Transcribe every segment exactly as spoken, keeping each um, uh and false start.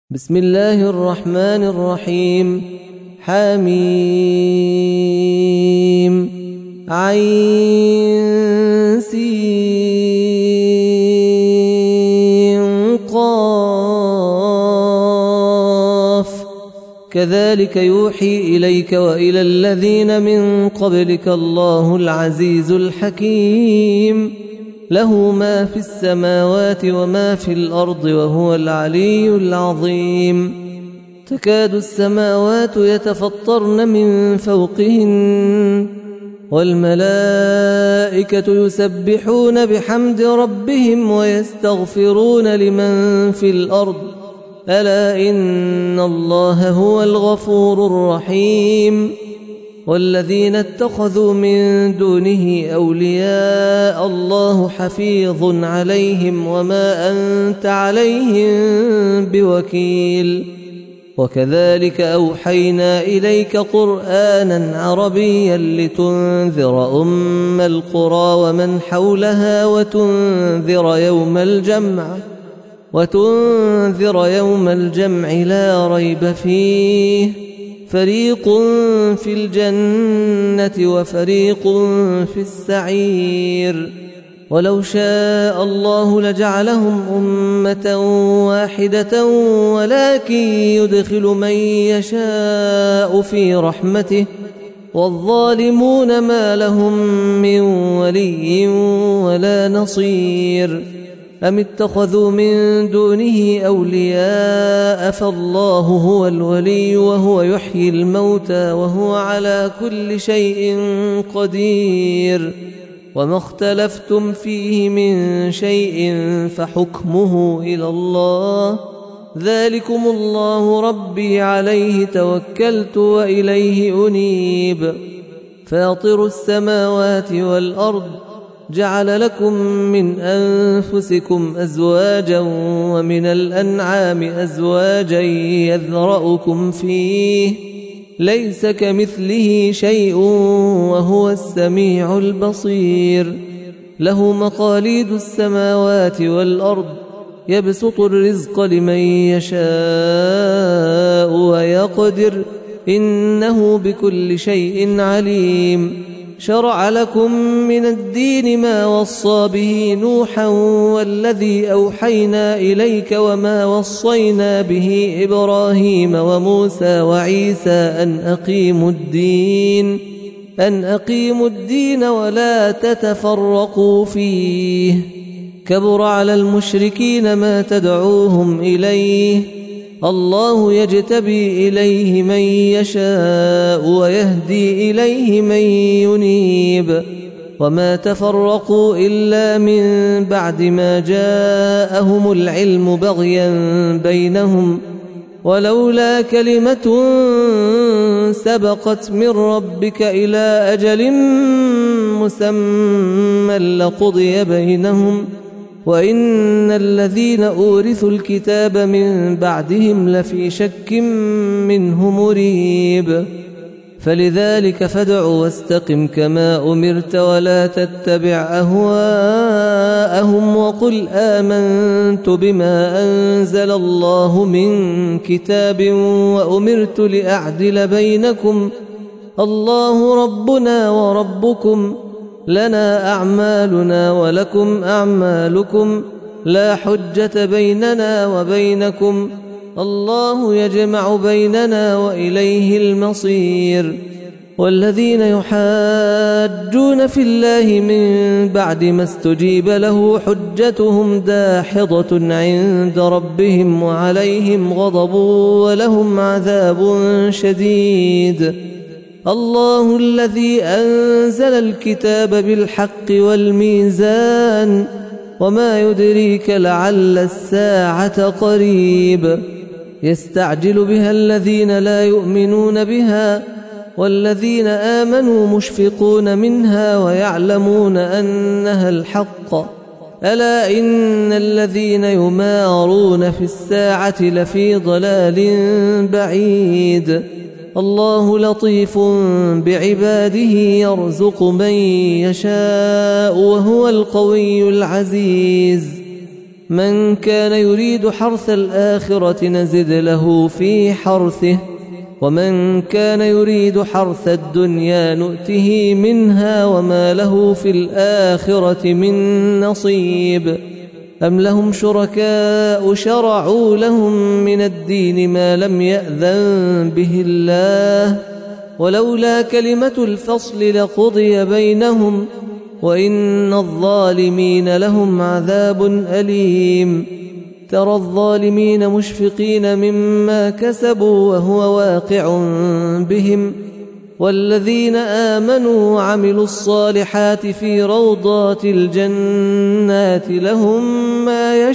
بسم الله الرحمن الرحيم. حميم عين سين قاف كذلك يوحي إليك وإلى الذين من قبلك الله العزيز الحكيم له ما في السماوات وما في الأرض وهو العلي العظيم. تكاد السماوات يتفطرن من فوقهن والملائكة يسبحون بحمد ربهم ويستغفرون لمن في الأرض ألا إن الله هو الغفور الرحيم. والذين اتخذوا من دونه أولياء الله حفيظ عليهم وما أنت عليهم بوكيل. وكذلك أوحينا إليك قرآنا عربيا لتنذر أم القرى ومن حولها وتنذر يوم الجمع وتنذر يوم الجمع لا ريب فيه فريق في الجنة وفريق في السعير. ولو شاء الله لجعلهم أمة واحدة ولكن يدخل من يشاء في رحمته والظالمون ما لهم من ولي ولا نصير. أم اتخذوا من دونه أولياء فالله هو الولي وهو يحيي الموتى وهو على كل شيء قدير. وما اختلفتم فيه من شيء فحكمه إلى الله ذلكم الله ربي عليه توكلت وإليه أنيب. فاطر السماوات والأرض جعل لكم من أنفسكم أزواجا ومن الأنعام أزواجا يذرأكم فيه ليس كمثله شيء وهو السميع البصير. له مقاليد السماوات والأرض يبسط الرزق لمن يشاء ويقدر إنه بكل شيء عليم. شرع لكم من الدين ما وصى به نوحا والذي أوحينا إليك وما وصينا به إبراهيم وموسى وعيسى أن أقيموا الدين أن أقيموا الدين ولا تتفرقوا فيه كبر على المشركين ما تدعوهم إليه الله يجتبي إليه من يشاء ويهدي إليه من ينيب. وما تفرقوا إلا من بعد ما جاءهم العلم بغيا بينهم ولولا كلمة سبقت من ربك إلى أجل مسمى لقضي بينهم وإن الذين أورثوا الكتاب من بعدهم لفي شك منه مريب. فلذلك فادع واستقم كما أمرت ولا تتبع أهواءهم وقل آمنت بما أنزل الله من كتاب وأمرت لأعدل بينكم الله ربنا وربكم لنا أعمالنا ولكم أعمالكم لا حجة بيننا وبينكم الله يجمع بيننا وإليه المصير. والذين يحاجون في الله من بعد ما استجيب له حجتهم داحضة عند ربهم وعليهم غضب ولهم عذاب شديد. الله الذي أنزل الكتاب بالحق والميزان وما يدريك لعل الساعة قريب. يستعجل بها الذين لا يؤمنون بها والذين آمنوا مشفقون منها ويعلمون أنها الحق ألا إن الذين يمارون في الساعة لفي ضلال بعيد. الله لطيف بعباده يرزق من يشاء وهو القوي العزيز. من كان يريد حرث الآخرة نزد له في حرثه ومن كان يريد حرث الدنيا نؤته منها وما له في الآخرة من نصيب أم لهم شركاء شرعوا لهم من الدين ما لم يأذن به الله ولولا كلمة الفصل لقضي بينهم وإن الظالمين لهم عذاب أليم ترى الظالمين مشفقين مما كسبوا وهو واقع بهم والذين آمنوا وعملوا الصالحات في روضات الجنات لهم ما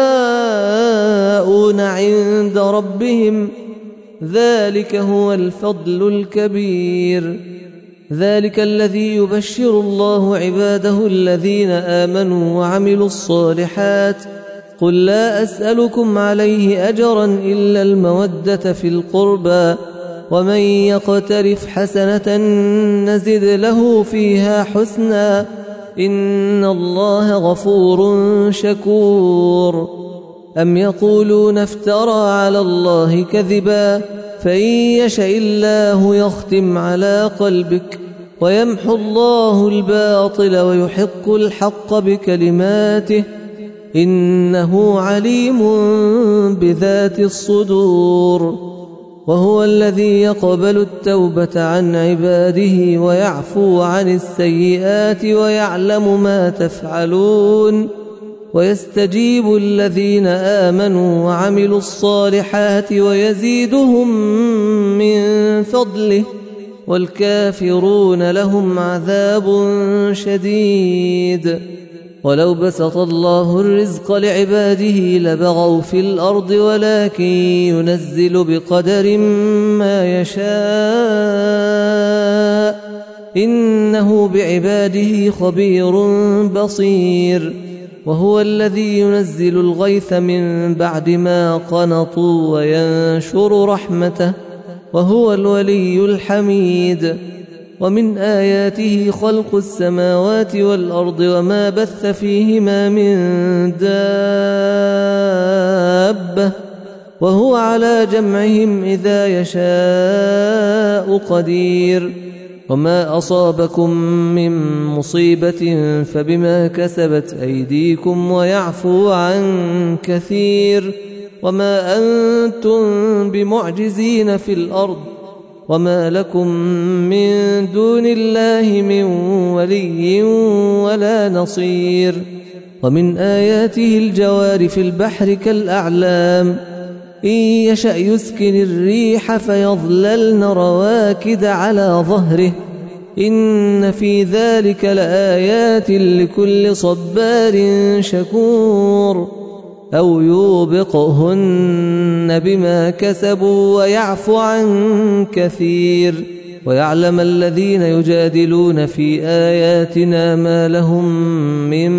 يشاءون عند ربهم ذلك هو الفضل الكبير ذلك الذي يبشر الله عباده الذين آمنوا وعملوا الصالحات قل لا أسألكم عليه أجرا إلا المودة في القربى ومن يقترف حسنة نزد له فيها حسنا إن الله غفور شكور أم يقولون افترى على الله كذبا فإن يشاء الله يختم على قلبك ويمحو الله الباطل ويحق الحق بكلماته إنه عليم بذات الصدور وهو الذي يقبل التوبة عن عباده ويعفو عن السيئات ويعلم ما تفعلون ويستجيب الذين آمنوا وعملوا الصالحات ويزيدهم من فضله والكافرون لهم عذاب شديد ولو بسط الله الرزق لعباده لبغوا في الأرض ولكن ينزل بقدر ما يشاء إنه بعباده خبير بصير وهو الذي ينزل الغيث من بعد ما قنطوا وينشر رحمته وهو الولي الحميد ومن آياته خلق السماوات والأرض وما بث فيهما من دابة وهو على جمعهم إذا يشاء قدير وما أصابكم من مصيبة فبما كسبت أيديكم ويعفو عن كثير وما أنتم بمعجزين في الأرض وما لكم من دون الله من ولي ولا نصير ومن آياته الجوار في البحر كالأعلام إن يشأ يسكن الريح فيظللن رواكد على ظهره إن في ذلك لآيات لكل صبار شكور أو يوبقهن بما كسبوا ويعفو عن كثير ويعلم الذين يجادلون في آياتنا ما لهم من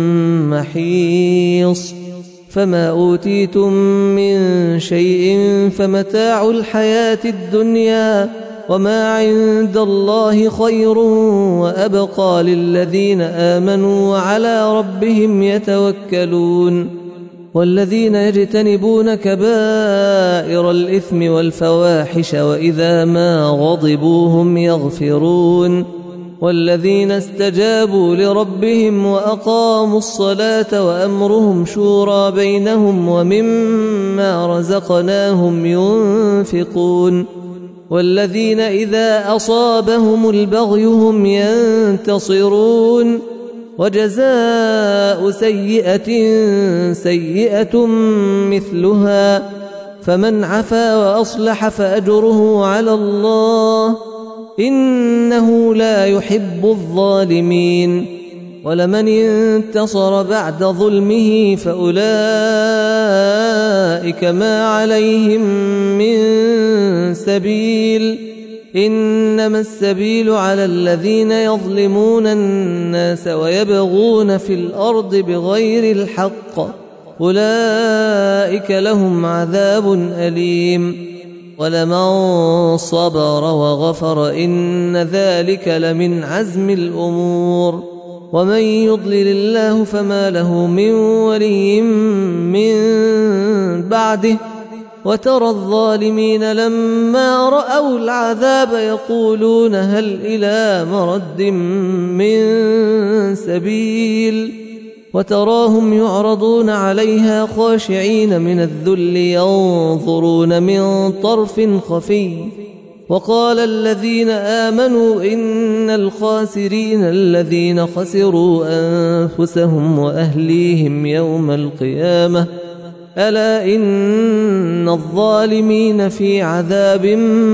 محيص فما أوتيتم من شيء فمتاع الحياة الدنيا وما عند الله خير وأبقى للذين آمنوا وعلى ربهم يتوكلون والذين يجتنبون كبائر الإثم والفواحش وإذا ما غضبوا هم يغفرون والذين استجابوا لربهم وأقاموا الصلاة وأمرهم شورى بينهم ومما رزقناهم ينفقون والذين إذا أصابهم البغي هم ينتصرون وجزاء سيئة سيئة مثلها فمن عفا وأصلح فأجره على الله إنه لا يحب الظالمين ولمن انتصر بعد ظلمه فأولئك ما عليهم من سبيل إنما السبيل على الذين يظلمون الناس ويبغون في الأرض بغير الحق أولئك لهم عذاب أليم ولمن صبر وغفر إن ذلك لمن عزم الأمور ومن يضلل الله فما له من ولي من بعده وترى الظالمين لما رأوا العذاب يقولون هل إلى مرد من سبيل وتراهم يعرضون عليها خاشعين من الذل ينظرون من طرف خفي وقال الذين آمنوا إن الخاسرين الذين خسروا أنفسهم وأهليهم يوم القيامة ألا إن الظالمين في عذاب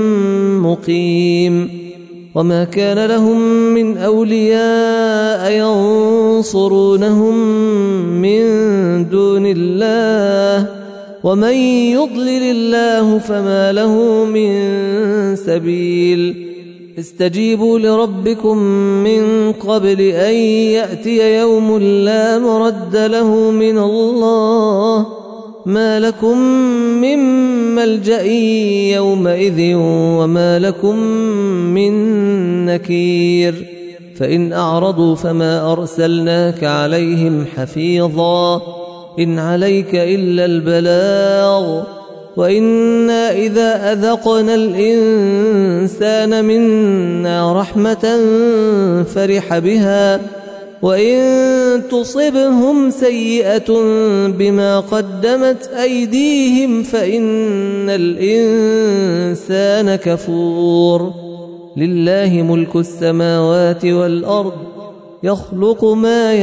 مقيم وما كان لهم من أولياء ينصرونهم من دون الله ومن يضلل الله فما له من سبيل استجيبوا لربكم من قبل أن يأتي يوم لا مرد له من الله ما لكم من ملجأ يومئذ وما لكم من نكير فإن أعرضوا فما أرسلناك عليهم حفيظا إن عليك إلا البلاغ وإنا إذا أذقنا الإنسان منا رحمة فرح بها وإن تصبهم سيئة بما قدمت أيديهم فإن الإنسان كفور لله ملك السماوات والأرض يخلق ما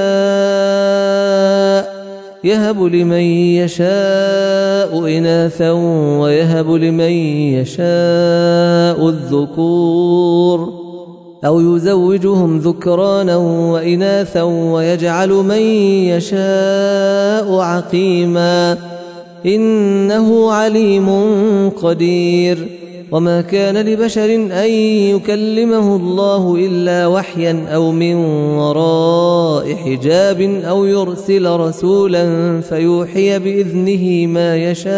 يشاء يهب لمن يشاء إناثا ويهب لمن يشاء الذكور أو يزوجهم ذكرانا وإناثا ويجعل من يشاء عقيما إنه عليم قدير وما كان لبشر أن يكلمه الله إلا وحيا أو من وراء حجاب أو يرسل رسولا فيوحي بإذنه ما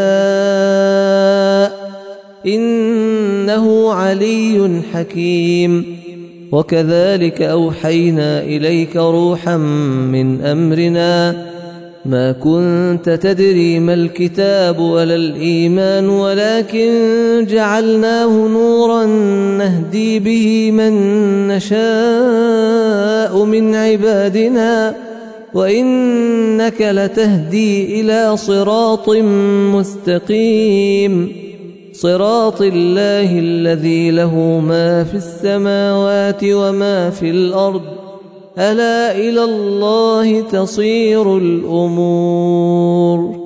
يشاء إنه علي حكيم وكذلك أوحينا إليك روحا من أمرنا ما كنت تدري ما الكتاب ولا الإيمان ولكن جعلناه نورا نهدي به من نشاء من عبادنا وإنك لتهدي إلى صراط مستقيم صراط الله الذي له ما في السماوات وما في الأرض ألا إلى الله تصير الأمور